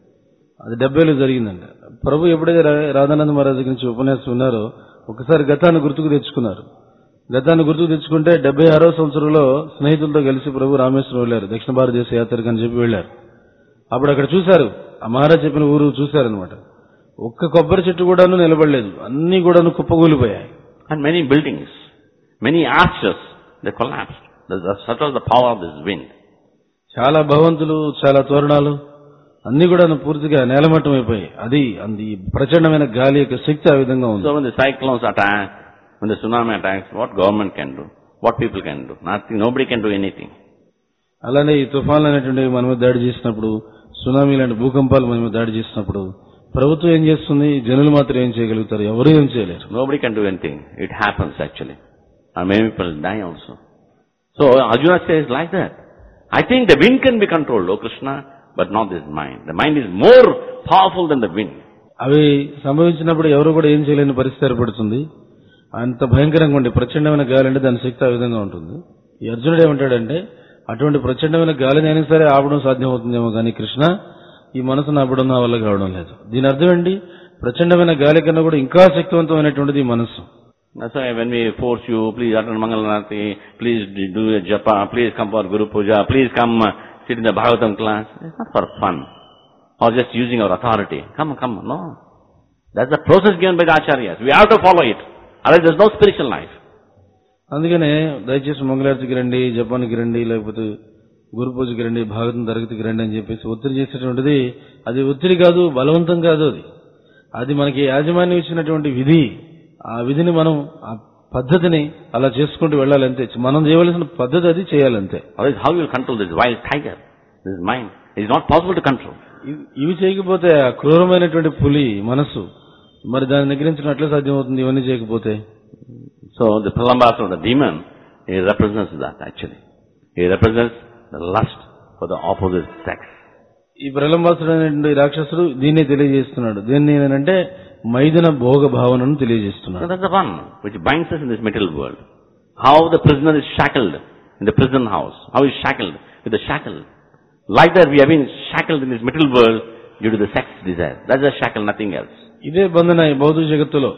అది 70లో జరిగిందండి. ప్రభు ఎప్పుడైతే రాధానంద మహారాజు గురించి ఉపన్యాసం ఉన్నారో ఒకసారి గతాన్ని గుర్తుకు తెచ్చుకున్నారు. గతాన్ని గుర్తుకు తెచ్చుకుంటే 76వ సంవత్సరంలో స్నేహితులతో కలిసి ప్రభు రామేశ్వరం వెళ్లారు. దక్షిణ భారతదేశ యాత్రకు అని చెప్పి వెళ్లారు. అప్పుడు అక్కడ చూశారు. ఆ మహారాజ్ చెప్పిన ఊరు చూశారనమాట. ఒక్క కొబ్బరి చెట్టు కూడాను నిలబడలేదు. అన్ని కూడాను కుప్పగూలిపోయాయి. And many buildings, many arches, they collapsed. Such was the power of this wind. చాలా భవంతులు, చాలా తోరణాలు అన్ని కూడా పూర్తిగా నేలమట్టం అయిపోయాయి. అది ప్రచండమైన గాలి యొక్క శక్తి ఆ విధంగా ఉంది. So when the cyclones attack, when the tsunami attacks, what government can do? What people can do? Nothing. Nobody can do anything. అలానే ఈ తుఫాన్లు అనేటువంటివి మన మీద దాడి చేసినప్పుడు, సునామీ లాంటి భూకంపాలు మన మీద దాడి చేసినప్పుడు ప్రభుత్వం ఏం చేస్తుంది? జనులు మాత్రం ఏం చేయగలుగుతారు? ఎవరు ఏం చేయలేరు. Nobody can do anything. It happens actually. And many people die also. So Arjuna says like that. I think the wind can be controlled, O Krishna, but not this mind. The mind is more powerful than the wind. అవి సంభవించినప్పుడు ఎవరు కూడా ఏం చేయలేని పరిస్థితి ఏర్పడుతుంది. అంత భయంకరంగా ఉండే ప్రచండమైన గాలి అంటే దాని శక్తి ఆ విధంగా ఉంటుంది. ఈ అర్జునుడు ఏమంటాడంటే అటువంటి ప్రచండమైన గాలిని అయినా సరే ఆపడం సాధ్యం అవుతుందేమో కానీ కృష్ణ ఈ మనసును ఆపడం నా వల్ల కావడం లేదు. దీని అర్థం ఏంటి? ప్రచండమైన గాలి కన్నా కూడా ఇంకా శక్తివంతమైనటువంటిది ఈ మనస్సు. That's why when we force you, please attend Mangalarati, please do a japa, please come for Guru Puja, please come sit in the Bhagavatam class. It's not for fun. Or just using our authority. Come. No. That's the process given by the Acharyas. We have to follow it. Otherwise there's no spiritual life. అందుకనే దయచేసి మంగళారతికి రండి, జపానికి రండి, లేకపోతే గురు పూజకి రండి, భాగవతం తరగతికి రండి అని చెప్పేసి ఒత్తిడి చేసేటువంటిది అది ఒత్తిడి కాదు, బలవంతం కాదు. అది మనకి యాజమాన్యం ఇచ్చినటువంటి విధి. ఆ విధిని మనం ఆ పద్ధతిని అలా చేసుకుంటూ వెళ్ళాలంతే. మనం చేయవలసిన పద్ధతి అది చేయాలంతే. Otherwise how you will control this wild tiger? This mind is not possible to control. ఇవి చేయకపోతే ఆ క్రూరమైనటువంటి పులి మనస్సు మరి దాన్ని నిగ్రహించడం ఎట్లా సాధ్యం అవుతుంది ఇవన్నీ చేయకపోతే? So the Pralambasura, the demon, he represents that actually. He represents the lust for the opposite sex. ఈ ప్రలంబాసుడు అనేటువంటి రాక్షసుడు దీన్ని తెలియజేస్తున్నాడు. దీన్ని ఏంటంటే మైదన భోగ భావనను తెలియజేస్తున్నాడు. So that's the one which binds us in this material world. How the prisoner is shackled in the prison house. How he is shackled with the shackle. Like that we have been shackled in this material world due to the sex desire. That's the shackle, nothing else. ఇదే బంధన ఈ భౌతిక జగత్తులో.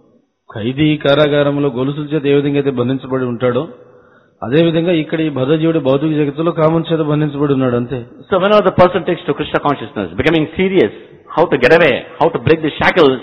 ఖైదీ కారాగారంలో గొలుసుల చేత ఏ విధంగా అయితే బంధించబడి ఉంటాడో అదేవిధంగా ఇక్కడ ఈ బద్ధజీవుడు భౌతిక జగత్తులో కామం చేత బంధించబడి ఉన్నాడు అంతే. So whenever the person takes to Krishna consciousness, becoming serious, how to get away, how to break the shackles,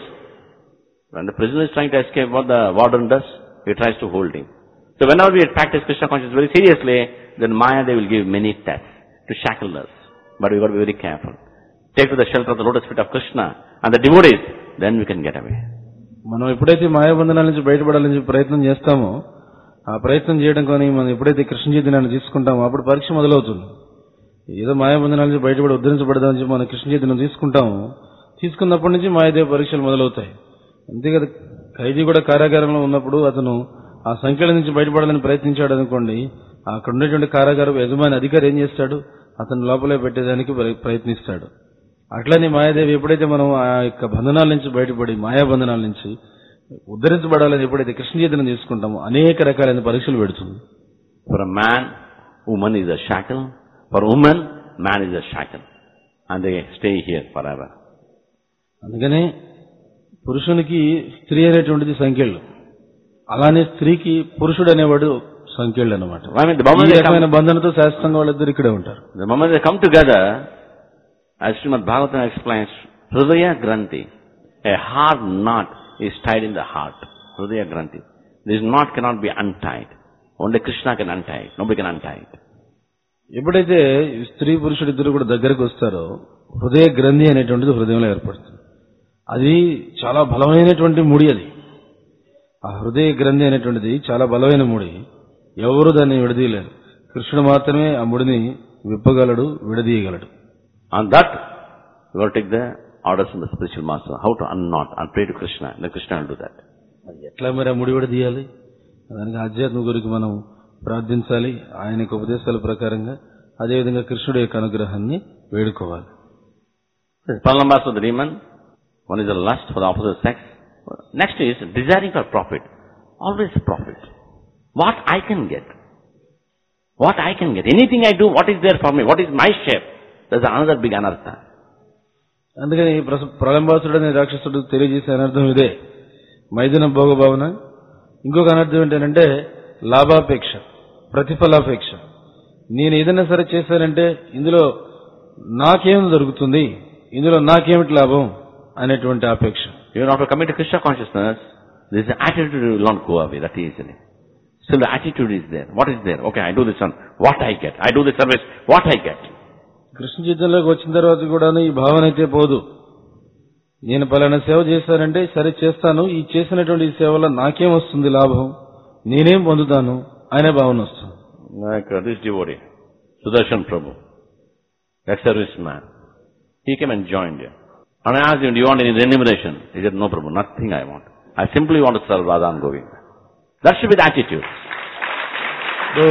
when the prisoner is trying to escape, what the warden does, he tries to hold him. So whenever we practice Krishna consciousness very seriously, then Maya they will give many tests to shackle us. But we got to be very careful. Take to the shelter of the lotus feet of Krishna and the devotees, then we can get away. మనం ఎప్పుడైతే మాయాబంధనాల నుంచి బయటపడాలని చెప్పి ప్రయత్నం చేస్తామో, ఆ ప్రయత్నం చేయడం కానీ మనం ఎప్పుడైతే కృష్ణ చైతన్యాన్ని తీసుకుంటామో అప్పుడు పరీక్ష మొదలవుతుంది. ఏదో మాయాబంధనాల నుంచి బయటపడి ఉద్ధరించబడదామని చెప్పి మనం కృష్ణ చైతన్యం తీసుకుంటాము. తీసుకున్నప్పటి నుంచి మాయాదేవ పరీక్షలు మొదలవుతాయి. అంతే కదా, ఖైదీ కూడా కారాగారంలో ఉన్నప్పుడు అతను ఆ సంఖ్యల నుంచి బయటపడాలని ప్రయత్నించాడు అనుకోండి, అక్కడ ఉండేటువంటి కారాగారం యజమాని అధికారి ఏం చేస్తాడు, అతను లోపలే పెట్టేదానికి ప్రయత్నిస్తాడు. అట్లనే మాయాదేవి ఎప్పుడైతే మనం ఆ యొక్క బంధనాల నుంచి బయటపడి మాయాబంధనాల నుంచి ఉద్ధరించబడాలని ఎప్పుడైతే కృష్ణ చైతన్యం తీసుకుంటామో అనేక రకాలైన పరీక్షలు పెడుతుంది. For a man, woman is a shackle. For woman, man is a shackle. And they stay here forever. అందుకనే పురుషునికి స్త్రీ అనేటువంటిది సంఖ్యలు, అలానే స్త్రీకి పురుషుడు అనేవాడు సంఖ్యలు అన్నమాట. ఈ రకమైన బంధనతో శాశ్వతంగా వాళ్ళిద్దరు ఇక్కడే ఉంటారు. The moment they come together, as Srimad Bhagavatam explains, Hridaya Granthi, a hard knot is tied in the heart. Hridaya Granthi. This knot cannot be untied. Only Krishna can untie it. Nobody can untie it. ఎప్పుడైతే స్త్రీ పురుషుడు ఇద్దరు కూడా దగ్గరకు వస్తారో హృదయ గ్రంథి అనేటువంటిది హృదయంలో ఏర్పడుతుంది. అది చాలా బలమైనటువంటి ముడి. అది ఆ హృదయ గ్రంథి అనేటువంటిది చాలా బలమైన ముడి. ఎవరు దాన్ని విడదీయలేరు. కృష్ణుడు మాత్రమే ఆ ముడిని విప్పగలడు, విడదీయగలడు. On that, you will take the orders from the spiritual master, how to unknot and pray to Krishna. Then Krishna will do that. ఎట్లా మరి ఆ ముడి విడదీయాలి? దానికి ఆధ్యాత్మ గురికి మనం ప్రార్థించాలి, ఆయన యొక్క ఉపదేశాల ప్రకారంగా. అదేవిధంగా కృష్ణుడి యొక్క అనుగ్రహాన్ని వేడుకోవాలి. Pralambas of the demon, one is a lust for the opposite sex. Next is desiring for profit. Always profit. What I can get. What I can get. Anything I do, what is there for me? What is my share? That's another big anartha. అందుకని ప్రళంబాసుడు అనే రాక్షసుడు తెలియజేసే అనర్థం ఇదే, మైథున భోగభావన. ఇంకొక అనర్థం ఏంటంటే లాభాపేక్ష, ప్రతిఫలాపేక్ష. నేను ఏదైనా సరే చేశానంటే ఇందులో నాకేం దొరుకుతుంది, ఇందులో నాకేమిటి లాభం అనేటువంటి ఆపేక్ష. Even after coming to Krishna consciousness, this attitude will not go away that easily. Still the attitude is there. What is there? Okay, I do this one. What I get? I do this service. What I get? Krishna చైతన్యంలోకి వచ్చిన తర్వాత కూడా ఈ భావన అయితే పోదు. నేను పలానా సేవ చేశానంటే సరే చేస్తాను, ఈ చేసినటువంటి ఈ సేవలో నాకేం వస్తుంది లాభం, నేనేం పొందుతాను అనే భావన వస్తుంది. Like this devotee, Sudarshan Prabhu, ex-serviceman, he came and joined you. And I asked him, do you want any remuneration? He said, no Prabhu, nothing I want. I simply want to serve Radha and Govinda. That should be the attitude. So,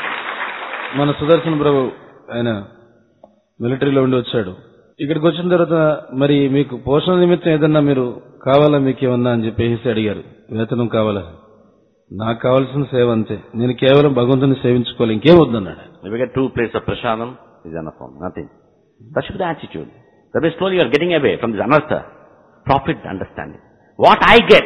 మన సుదర్శన్ ప్రభు ఆయన మిలిటరీలో ఉండి వచ్చాడు. ఇక్కడికి వచ్చిన తర్వాత మరి మీకు పోషణ నిమిత్తం ఏదన్నా మీరు కావాలా, మీకు ఏమన్నా అని చెప్పేసి అడిగారు. వేతనం కావాలా? నాకు కావాల్సిన సేవ అంతే, నేను కేవలం భగవంతుని సేవించుకోవాలి, ఇంకేం వద్దన్నాడు. If you get 2 plates of prasadam, is enough for nothing. That should be the attitude. That way slowly you are getting away from this anartha. Profit understanding. What I get.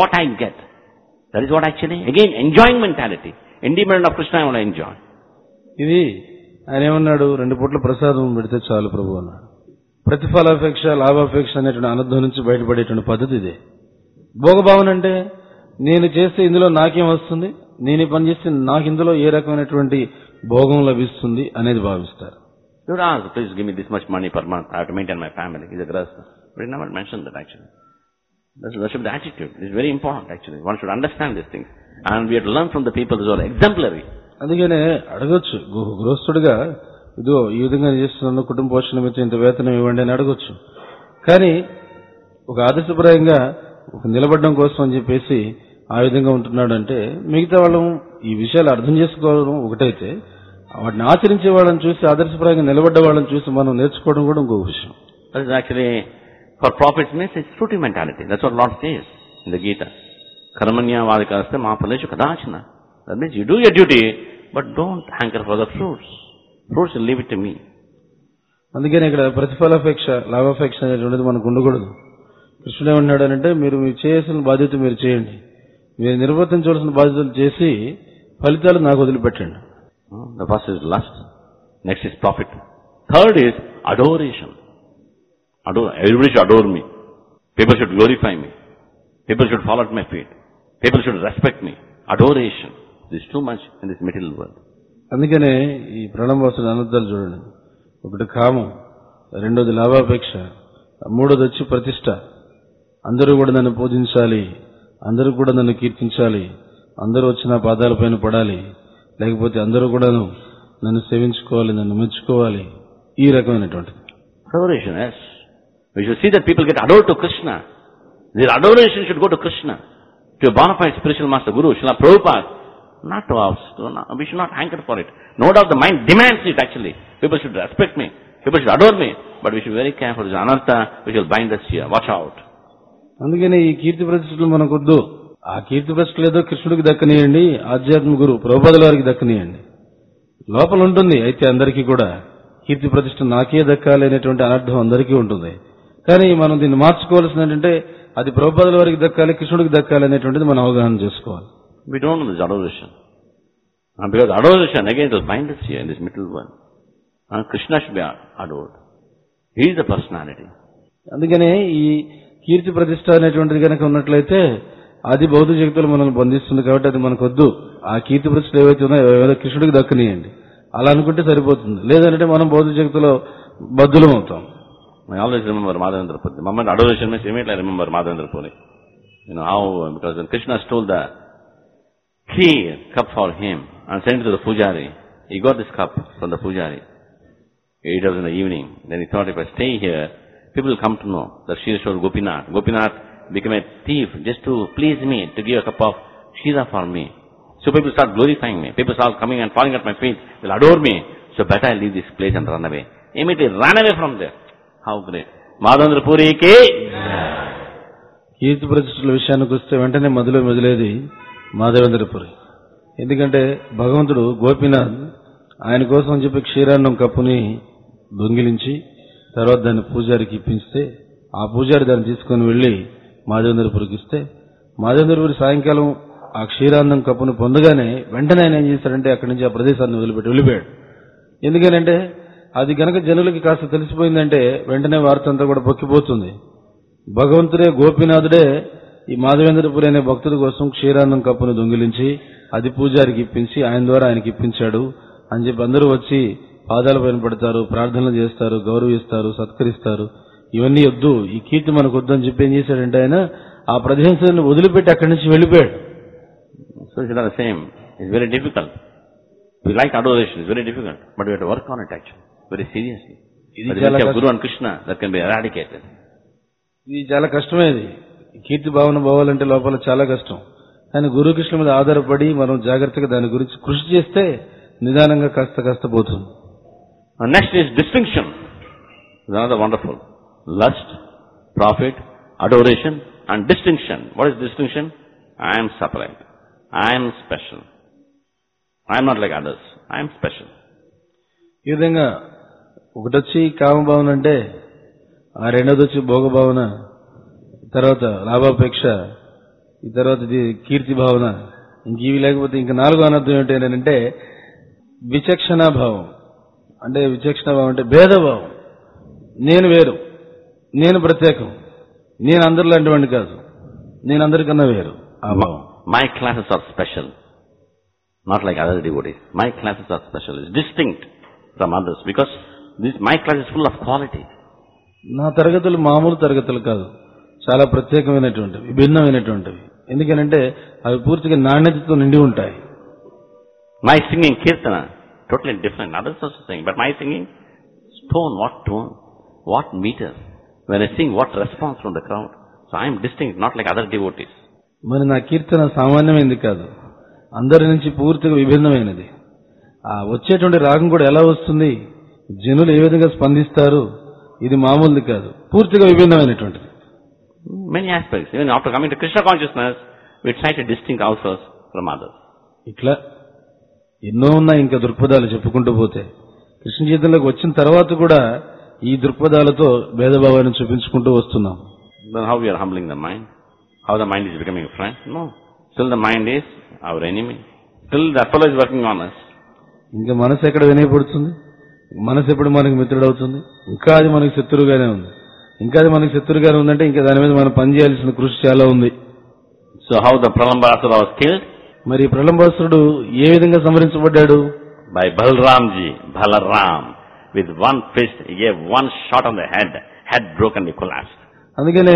That is what actually, again, enjoying mentality. Independent of Krishna, I want to enjoy. ఇది ఆయన ఏమన్నాడు, 2 పూట్ల ప్రసాదం పెడితే చాలు ప్రభు అన్నాడు. ప్రతిఫలాపేక్ష, లాభాపేక్ష అనేటువంటి అనర్థం నుంచి బయటపడేటువంటి పద్ధతి ఇదే. భోగభావన అంటే నేను చేస్తే ఇందులో నాకేం వస్తుంది, నేను పని చేస్తే నాకు ఇందులో ఏ రకమైనటువంటి భోగం లభిస్తుంది అనేది భావిస్తారు. You would ask, please give me this much money per month. I have to maintain my family. He's a grahastha. But he never mentioned that actually. That should be the attitude. It's very important actually. One should understand these things. And we have to learn from the people who are exemplary. అందుకనే అడగొచ్చు, గృహస్థుడిగా ఇదో ఈ విధంగా చేస్తున్నాను, కుటుంబ పోషణ మీద ఇంత వేతనం ఇవ్వండి అని అడగొచ్చు. కానీ ఒక ఆదర్శప్రాయంగా ఒక నిలబడడం కోసం అని చెప్పేసి ఆ విధంగా ఉంటున్నాడు అంటే మిగతా వాళ్ళం ఈ విషయాలు అర్థం చేసుకోవడం ఒకటైతే వాటిని ఆచరించే వాళ్ళని చూసి ఆదర్శప్రాయంగా నిలబడ్డ వాళ్ళని చూసి మనం నేర్చుకోవడం కూడా ఇంకొక విషయం. That is actually, for profits means it's fruity mentality. That's what Lord says in the Gita. Karmanya vadikaste mahapaleshu kadachana. That means you do your duty, but don't hanker for the fruits. Fruits, leave it to me. అందుకని ఇక్కడ ప్రతిఫలాపేక్ష, లాభాపేక్ష అనేటువంటిది మనకు ఉండకూడదు. కృష్ణుడు ఏమన్నాడు అంటే మీరు చేయాల్సిన బాధ్యత మీరు చేయండి, మీరు నిర్వర్తించవలసిన బాధ్యతలు చేసి ఫలితాలు నాకు వదిలిపెట్టండి. The first is lust, next is profit. Third is adoration. Everybody should adore me. People should glorify me. People should fall at my feet. People should respect me. Adoration. This is too much in this material world. అందుకనే ఈ ప్రణవవాసుడు అనర్థాలు చూడండి. ఒకటి కామం, రెండోది లాభాపేక్ష, మూడోది వచ్చి ప్రతిష్ట. అందరూ కూడా నన్ను పూజించాలి, అందరూ కూడా నన్ను కీర్తించాలి, అందరూ వచ్చి నా పాదాలపైన పడాలి, లేకపోతే అందరూ కూడా నన్ను సేవించుకోవాలి, నన్ను మెచ్చుకోవాలి. ఈ రకమైనటువంటిది Adoration, yes. We should see that people get adored to Krishna. Their adoration should go to Krishna, to a bona fide spiritual master, Guru, Srila Prabhupada, not to us. We should not hanker for it. No doubt the mind demands it actually. People should respect me, people should adore me, but we should be very careful. This anartha, we shall bind us here. Watch out. అందుకని ఈ కీర్తి ప్రతిష్టలు మనకొద్దు. ఆ కీర్తి ప్రతిష్టలు ఏదో కృష్ణుడికి దక్కనియండి, ఆధ్యాత్మిక గురు ప్రభుపాదుల వారికి దక్కనియండి. లోపల ఉంటుంది, అయితే అందరికీ కూడా కీర్తి ప్రతిష్ట నాకే దక్కాలి అనేటువంటి అనర్థం అందరికీ ఉంటుంది. కానీ మనం దీన్ని మార్చుకోవాల్సింది ఏంటంటే అది ప్రభుపాదుల వారికి దక్కాలి, కృష్ణుడికి దక్కాలి అనేటువంటిది మనం అవగాహన చేసుకోవాలి. We don't know this adoration. Because adoration, again, it will bind us here in this middle world. Krishna should be adored. He is the personality. అందుకనే ఈ కీర్తి ప్రతిష్ట అనేటువంటిది కనుక ఉన్నట్లయితే అది భౌతిక జగత్తులో మనల్ని బంధిస్తుంది. కాబట్టి అది మనకొద్దు. ఆ కీర్తి ప్రతిష్టలు ఏవైతే ఉన్నాయో కృష్ణుడికి దక్కనియండి. అలా అనుకుంటే సరిపోతుంది. లేదంటే మనం భౌతిక జగత్తులో బద్దులం అవుతాం. I always remember Madhavendra Puri. The moment adoration means immediately I remember Madhavendra Puri. You know how, because when Krishna stole the key cup for him and sent it to the pujari, he got this cup from the pujari. It was in the evening. Then he thought, if I stay here, people will come to know that Shri Gopinath became a thief just to please me, to give a cup of Shira for me. So people start glorifying me. People start coming and falling at my feet. They'll adore me. So better I leave this place and run away. Immediately ran away from there. How great. Madhavendra Puri ki కీర్తి ప్రతిష్టల విషయానికి వస్తే వెంటనే మొదలైది మాధవేంద్ర పురి. ఎందుకంటే భగవంతుడు గోపీనాథ్ ఆయన కోసం అని చెప్పి క్షీరాన్నం కప్పుని దొంగిలించి తర్వాత దాన్ని పూజారికి ఇప్పిస్తే ఆ పూజారి దాన్ని తీసుకుని వెళ్లి మాధవేంద్రపురికి ఇస్తే మాధవేంద్రపురి సాయంకాలం ఆ క్షీరాన్నం కప్పును పొందగానే వెంటనే ఆయన ఏం చేశాడంటే అక్కడి నుంచి ఆ ప్రదేశాన్ని వెళ్ళిపోయాడు. ఎందుకనంటే అది గనక జనులకి కాస్త తెలిసిపోయిందంటే వెంటనే వార్త అంతా కూడా పొక్కిపోతుంది. భగవంతుడే గోపీనాథుడే ఈ మాధవేంద్రపురి అనే భక్తుడి కోసం క్షీరాన్నం కప్పును దొంగిలించి అది పూజారికి ఇప్పించి ఆయన ద్వారా ఆయనకి ఇప్పించాడు అని చెప్పి అందరూ వచ్చి పాదాల పైన పడతారు, ప్రార్థనలు చేస్తారు, గౌరవిస్తారు, సత్కరిస్తారు. ఇవన్నీ వద్దు, ఈ కీర్తి మనకు వద్దు అని చెప్పి ఏం చేశాడంటే ఆయన ఆ ప్రదేశాన్ని వదిలిపెట్టి అక్కడి నుంచి వెళ్ళిపోయాడు. So it's not the same. It's very difficult. We like adoration. It's very difficult. But we have to work on it actually. Very seriously. But if you have Guru and Krishna, that can be eradicated. ఇది చాలా కష్టమేది. కీర్తి భావన పోవాలంటే లోపల చాలా కష్టం. కానీ గురు కృష్ణ మీద ఆధారపడి మనం జాగ్రత్తగా దాని గురించి కృషి చేస్తే నిదానంగా కాస్త పోతుంది. Next is distinction. It's another wonderful. Lust, profit, adoration and distinction. What is distinction? I am separate. I am special. I am not like others. I am special. ఈ విధంగా ఒకటొచ్చి కామభావన అంటే ఆ రెండోది వచ్చి భోగభావన, తర్వాత లాభాపేక్ష, ఈ తర్వాత ఇది కీర్తి భావన. ఇంక ఇవి లేకపోతే ఇంకా నాలుగో అనర్థం ఏంటంటే విచక్షణాభావం. అంటే విచక్షణాభావం అంటే భేదభావం. నేను వేరు, నేను ప్రత్యేకం, నేను అందరిలాంటి వాడిని కాదు, నేను అందరికన్నా వేరు. ఆ భావం. My classes are special, not like other devotees. My classes are special. It's distinct from others because my class is full of quality. నా తరగతులు మామూలు తరగతులు కాదు, చాలా ప్రత్యేకమైనటువంటివి, విభిన్నమైనటువంటివి. ఎందుకనంటే అవి పూర్తిగా నాణ్యతతో నిండి ఉంటాయి. My singing kirtana, totally different. Others also sing, but my singing, tone, what meter. When I sing, what response from the crowd. So I am distinct, not like other devotees. మరి నా కీర్తన సామాన్యమైనది కాదు, అందరి నుంచి పూర్తిగా విభిన్నమైనది. ఆ వచ్చేటువంటి రాగం కూడా ఎలా వస్తుంది, జనులు ఏ విధంగా స్పందిస్తారు, ఇది మామూలుది కాదు, పూర్తిగా విభిన్నమైనటువంటిది. Many aspects. Even after coming to Krishna consciousness, we try to distinct ourselves from others. ఇట్లా ఎన్నో ఉన్నాయి ఇంకా దృక్పథాలు చెప్పుకుంటూ పోతే. కృష్ణ చైతన్యంలోకి వచ్చిన తర్వాత కూడా ఈ దృక్పథాలతో భేదభావాన్ని చూపించుకుంటూ వస్తున్నాం. Then how we are humbling the mind? How the mind is becoming a friend? No. Still the mind is our enemy. Still the fellow is working on us. ఇంకా మనసు ఎక్కడ వినయపడుతుంది? మనసు ఎప్పుడు మనకి మిత్రుడవుతుంది? ఇంకా అది మనకి శత్రువుగానే ఉంది. ఇంకా అది మనకి శత్రువుగానే ఉందంటే ఇంకా దాని మీద మనం పనిచేయాల్సిన కృషి చాలా ఉంది. So how the Pralambasura was killed? మరి ప్రళంబాసురుడు ఏ విధంగా సంహరించబడ్డాడు? By Balaram. With one fist, he gave one shot on the head. head broken, he collapsed. అందుకనే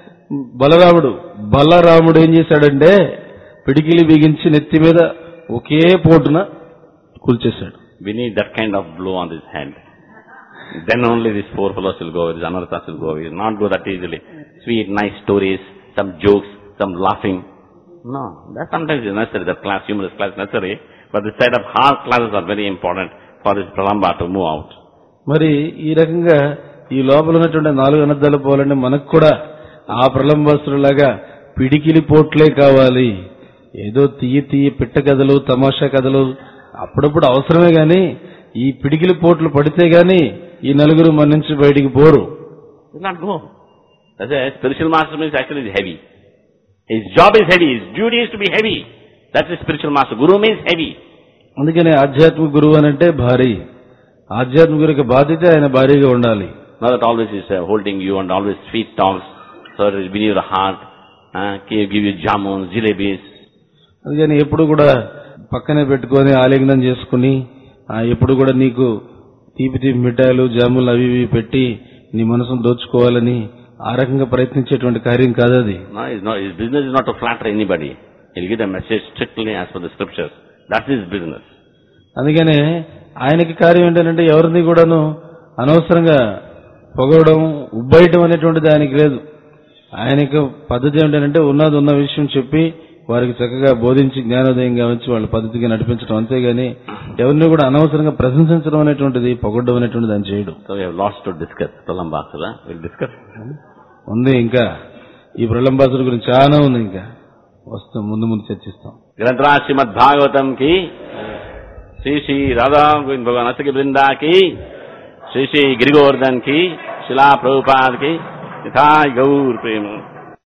బలరాముడు ఏం చేశాడంటే పిడికిలి బిగించి నెత్తి మీద ఒకే పోటున కూల్చేశాడు. We need that kind of blow on his head. Then only these four fellows will go, these anarthas will go. He will not go that easily. Sweet, nice stories, some jokes, some laughing. No, that sometimes is necessary, that class, humorous class is necessary. But this side of hard classes are very important for this pralamba to move out. మరి ఈ రకంగా ఈ లోపల ఉన్నటువంటి 4 అనర్థాలు పోవాలంటే మనకు కూడా ఆ ప్రలంబాసురులాగా పిడికిలి పోట్లే కావాలి. ఏదో తీయ పిట్ట కథలు, తమాషా కథలు అప్పుడప్పుడు అవసరమే గాని ఈ పిడికిలి పోట్లు పడితే గాని ఈ నలుగురు మన నుంచి బయటికి పోరు. Will not go. That's a spiritual master means actually is heavy. His job is heavy. His duty is to be heavy. That's a spiritual master. Guru means heavy. అందుకనే ఆధ్యాత్మిక గురువు అనంటే భారీ. ఆధ్యాత్మిక గురువుకి బాధ్యత ఆయన భారీగా ఉండాలి. Not that always is holding you and always sweet talks, so it will win your heart, give you jamuns, jalebis. అందుకని ఎప్పుడు కూడా పక్కనే పెట్టుకొని ఆలింగనం చేసుకుని ఎప్పుడు కూడా నీకు తీపి మిఠాయిలు, జాములు అవి పెట్టి నీ మనసును దోచుకోవాలని ఆ రకంగా ప్రయత్నించేటువంటి కార్యం కాదు అది. His business is not to flatter anybody. He'll give the message strictly as per the scriptures. That's his business. అందుకనే ఆయనకి కార్యం ఏంటంటే ఎవరిని కూడాను అనవసరంగా పొగవడం, ఉబ్బయటం అనేటువంటిది ఆయనకి లేదు. ఆయనకు పద్ధతి ఏంటంటే ఉన్న విషయం చెప్పి వారికి చక్కగా బోధించి జ్ఞానోదయంగా వచ్చి వాళ్ళ పద్ధతిగా నడిపించడం, అంతేగాని ఎవరిని కూడా అనవసరంగా ప్రశంసించడం అనేటువంటిది, పొగడ్డం అనేటువంటిది ఆయన చేయడం. So we have lots to discuss. Pralambasura, we'll discuss. ఉంది ఇంకా ఈ ప్రలంబాసుడు గురించి చాలా ఉంది, ఇంకా వస్తాం ముందు చర్చిస్తాం. గ్రంథరా శ్రీమద్ భాగవతం కి, శ్రీ శ్రీ రాధా గోవింద భగవాన్ అసకి బృందా కి, శ్రీ శ్రీ గిరిగోవర్ధన్ కి, శిలా ప్రభుపాద్ కి, యథా గౌర్ ప్రేమ.